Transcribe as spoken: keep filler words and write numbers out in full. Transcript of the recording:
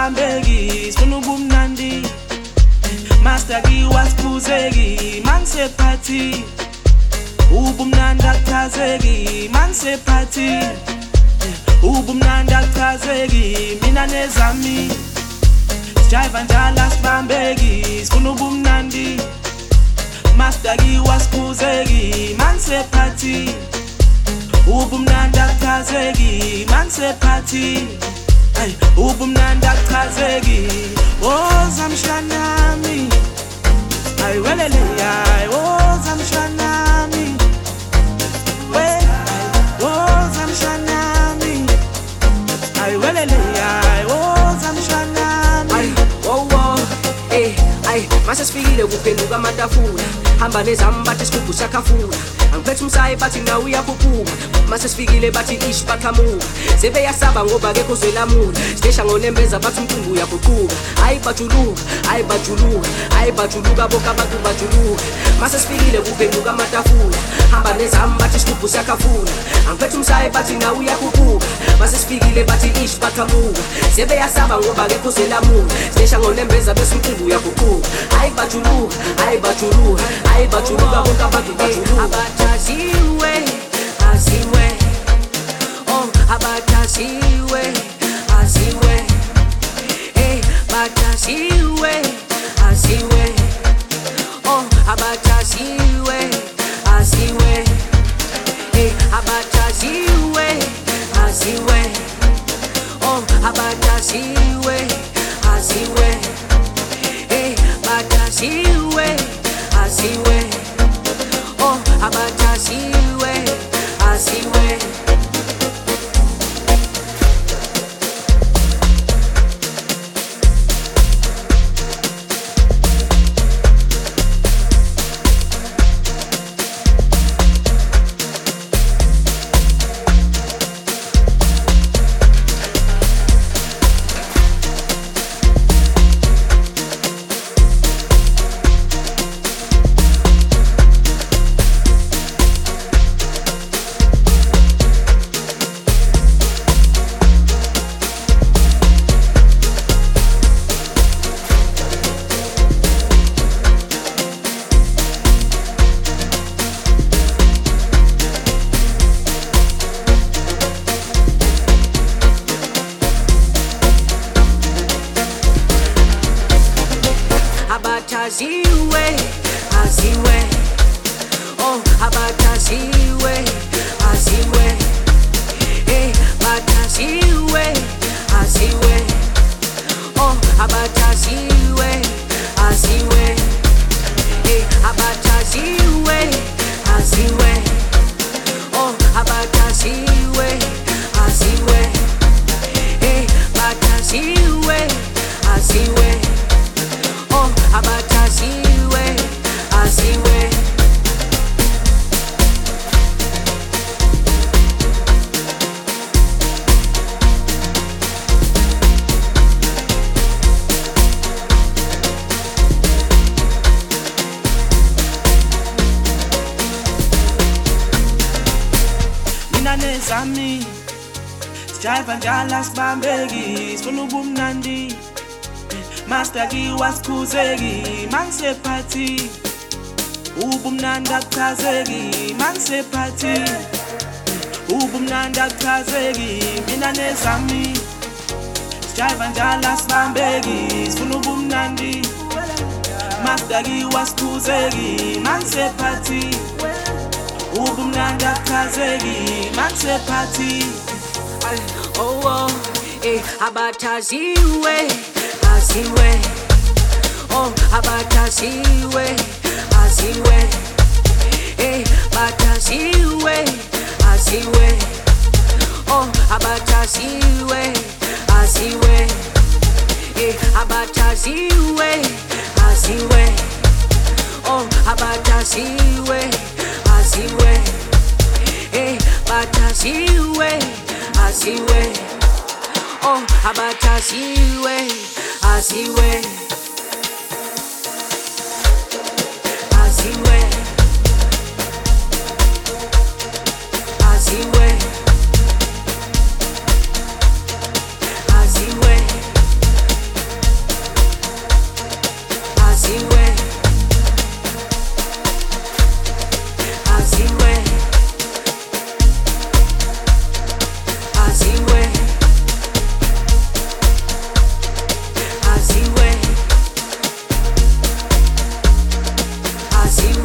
sibambeki sifuna ubumnandi master kiwasiphuzeki mangise party ubumnandi akuchazeki mangise party ubumnandi akuchazeki mina nezami sijiva njalo asibambeki sifuna ubumnandi master kiwasiphuzeki mangise party ubumnandi akuchazeki mangise party ubumnandi akuchazeki woza mshanami ayiwelele yayi woza mshanami we woza mshanami ayiwelele yayi woza mshanami wo wo eh ay mase sifikile kuphenduka amatafula hamba nezami bathi isigubhu sakafula angiphethe umsayi bathi nawe uyaphuphuka mase sifikile bathi ish baqhamuka sebeyasaba ngoba akekho zwelamula stesha ngonembeza bathi umthumbu uyaguquka hayi bajuluka hayi bajuluka hayi bajuluka bonke abantu bajuluka mase sifikile kuphenduka amatafula hamba nezami bathi isigubhu sakafula angiphethe umsayi bathi nawe uyaphuphuka mase sifikile bathi ish baqhamuka sebeyasaba ngoba akekho zwelamula stesha ngonembeza bese umthumbu uyaguquka hayi bajuluka hayi bajuluka hayi bajuluka bonke abantu bajuluka abataziwe aziwe oh abataziwe aziwe eh bataziwe aziwe oh abataziwe aziwe eh abataziwe aziwe oh abataziwe aziwe eh bataziwe aziwe oh abataziwe aziwe abataziwe aziwe oh abataziwe aziwe eh bataziwe aziwe oh abataziwe aziwe eh abataziwe aziwe oh abataziwe aziwe eh bataziwe aziwe oh abataziwe aziwe mina nezami sijiva njalo asibambeki sifuna ubumnandi master kiwasiphuzeki mangise party ubumnandi akuchazeki mangise party ubumnandi akuchazeki mina nezami sijiva njalo asibambeki sifuna ubumnandi master kiwasiphuzeki mangise party ubumnandi akuchazeki mangise party oh oh eh abataziwe aziwe oh abataziwe aziwe eh bataziwe aziwe oh abataziwe aziwe eh abataziwe aziwe oh abataziwe aziwe eh bataziwe aziwe oh abataziwe aziwe aziwe aziwe aziwe aziwe